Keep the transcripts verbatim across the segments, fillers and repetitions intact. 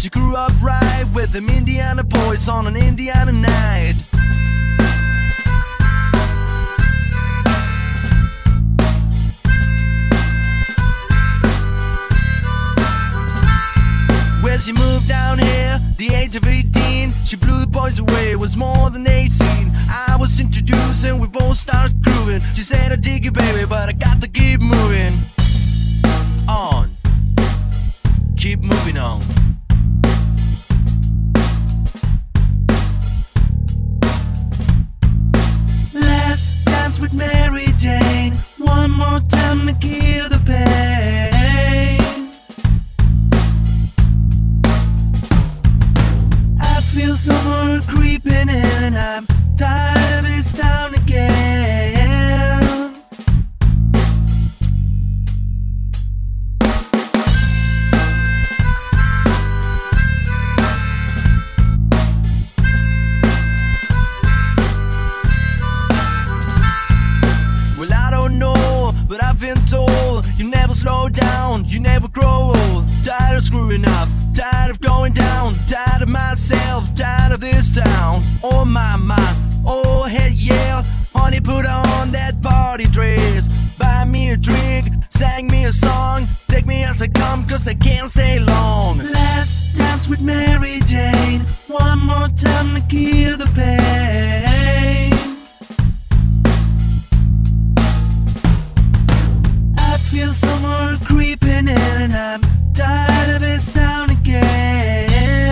She grew up right with them Indiana boys on an Indiana night. When she moved down here, the age of eighteen, she blew the boys away, was more than eighteen. I was introduced and we both started grooving. She said, I dig you baby, but I got to keep moving on. Keep moving on. Last dance with Mary Jane, one more time to kill the pain. I feel summer creeping in and I'm tired of this town again. Well, I don't know, but I've been told you never slow down, you never grow old. Tired of screwing up, tired of going down, tired of myself, tired of this town. Oh my, my, oh hell yeah. Honey, put on that party dress, buy me a drink, sang me a song, take me as I come cause I can't stay long. Last dance with Mary Jane, one more time to kill the pain. I feel summer creeping in and I'm tired of this town again.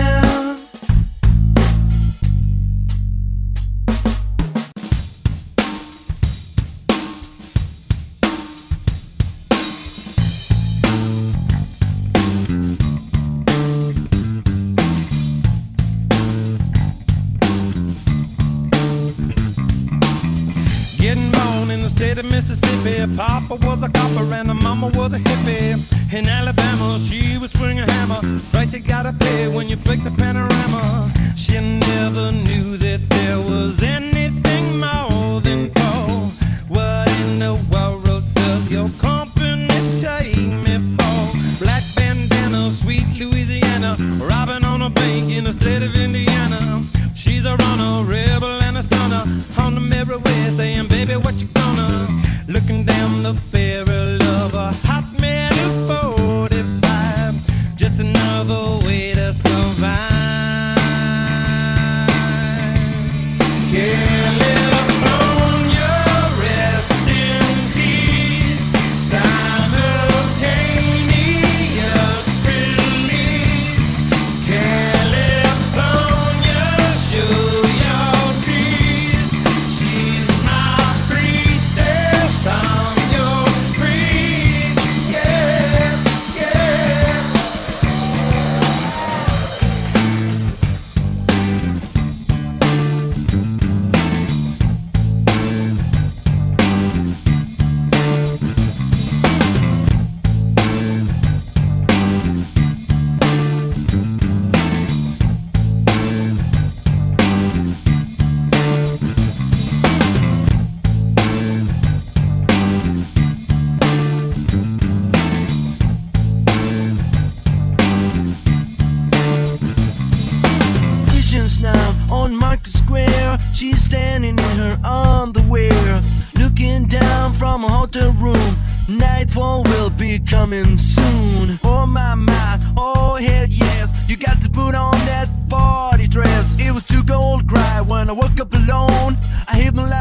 Getting born in the state of Mississippi, Papa was a copper and Mama was a hippie. In Alabama, she would swing a hammer. Price you gotta pay when you break the panorama. She never knew that there was anything more than gold. What in the world does your company take me for? Black bandana, sweet Louisiana, robbing on a bank in the state of Indiana. She's a runner, rebel and a stunner, on the mirror way saying, baby, what you gonna? Looking down the barrel of a hot man forty-five, just another way to survive. California, rest in peace, simultaneous release. California, show your teeth. She's my priestess, I'm your priest. Yeah, yeah. Visions now on Market Square. She's standing in her underwear, looking down from a hotel room. Nightfall will be coming soon. Oh my my, oh hell yes. You got to put on that party dress. It was too cold to cry when I woke up alone. I hit my